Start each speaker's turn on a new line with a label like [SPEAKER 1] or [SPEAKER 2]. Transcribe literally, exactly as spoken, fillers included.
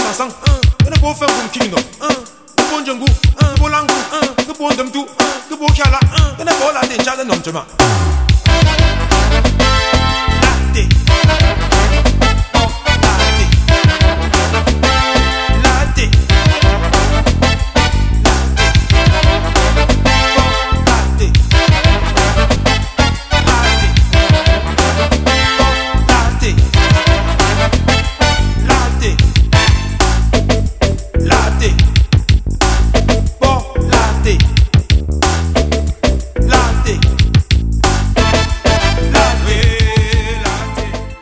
[SPEAKER 1] sang, que ne beau faire comme Kino, que bon Django, que beau Lango, que bon Demtou, que beau Kala, que ne beau la déjà de nom de ma.